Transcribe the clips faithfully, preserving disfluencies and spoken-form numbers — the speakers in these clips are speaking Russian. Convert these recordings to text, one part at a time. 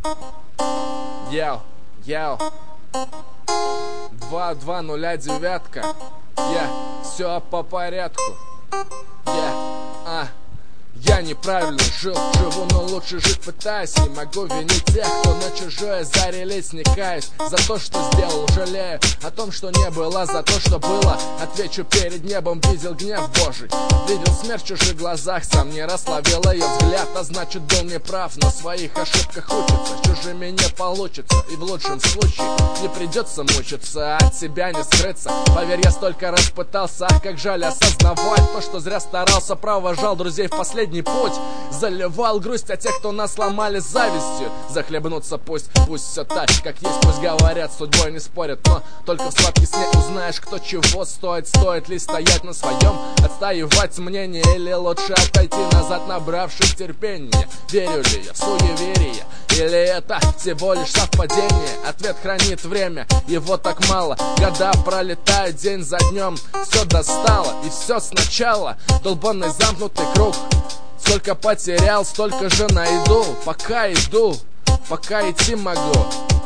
Яу, яу. Два, два, нуля, девятка. Я, все по порядку. Я, а. Я неправильно жил, живу, но лучше жить пытаюсь. Не могу винить тех, кто на чужое зарелись, не каюсь за то, что сделал, жалею о том, что не было, за то, что было. Отвечу перед небом, видел гнев Божий, видел смерть в чужих глазах, сам не раз ловил ее взгляд, а значит был неправ. На своих ошибках учится, с чужими не получится, и в лучшем случае не придется мучиться, от себя не скрыться. Поверь, я столько раз пытался, ах, как жаль осознавать то, что зря старался, провожал друзей в последний путь, заливал грусть о тех, кто нас сломали завистью. Захлебнуться пусть, пусть все так, как есть, пусть говорят, с судьбой не спорят, но только в сладкий сне узнаешь, кто чего стоит. Стоит ли стоять на своем, отстаивать мнение, или лучше отойти назад, набравшись терпения? Верю ли я в суеверие, или это всего лишь совпадение? Ответ хранит время, его так мало, года пролетают день за днем. Все достало и все сначала, долбанный замкнутый круг. Сколько потерял, столько же найду. Пока иду, пока идти могу,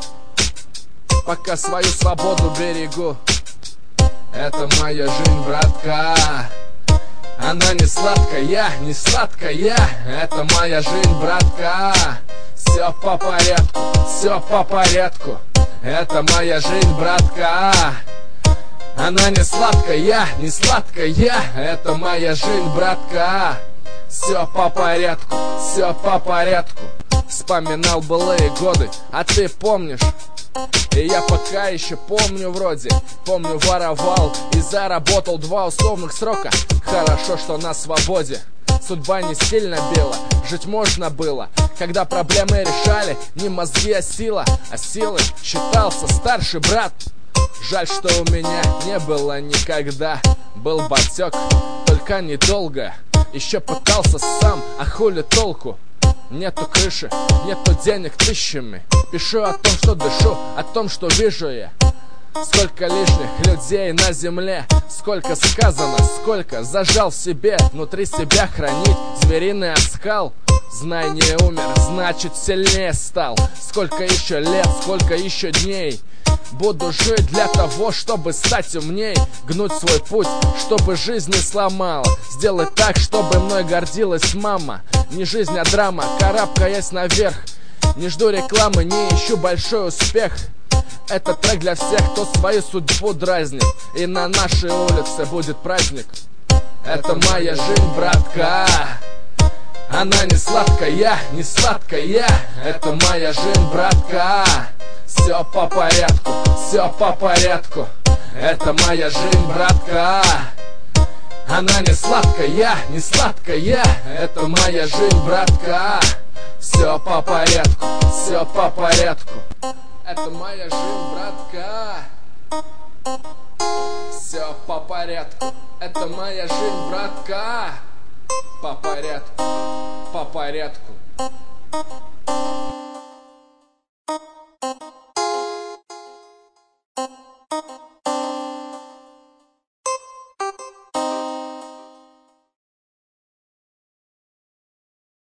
пока свою свободу берегу. Это моя жизнь, братка. Она не сладкая, не сладкая. Это моя жизнь, братка. Все по порядку, все по порядку. Это моя жизнь, братка. Она не сладкая, не сладкая. Это моя жизнь, братка. Все по порядку, все по порядку. Вспоминал былые годы, а ты помнишь? И я пока еще помню вроде. Помню, воровал и заработал два условных срока. Хорошо, что на свободе. Судьба не сильно била, жить можно было, когда проблемы решали не мозги, а сила. А силой считался старший брат. Жаль, что у меня не было никогда. Был батек, только недолго. Еще пытался сам, а хули толку? Нету крыши, нету денег тысячами. Пишу о том, что дышу, о том, что вижу я. Сколько лишних людей на земле, сколько сказано, сколько зажал в себе. Внутри себя хранить звериный оскал. Знай, не умер, значит сильнее стал. Сколько еще лет, сколько еще дней буду жить для того, чтобы стать умней. Гнуть свой путь, чтобы жизнь не сломала. Сделать так, чтобы мной гордилась мама. Не жизнь, а драма, карабкаясь наверх. Не жду рекламы, не ищу большой успех. Это трек для всех, кто свою судьбу дразнит. И на нашей улице будет праздник. Это моя жизнь, братка. Она не сладкая, не сладкая. Это моя жизнь, братка. Все по порядку, все по порядку. Это моя жизнь, братка. Она не сладкая, не сладкая. Это моя жизнь, братка. Все по порядку, все по порядку. Это моя жизнь, братка. Все по порядку. Это моя жизнь, братка. По порядку, по порядку.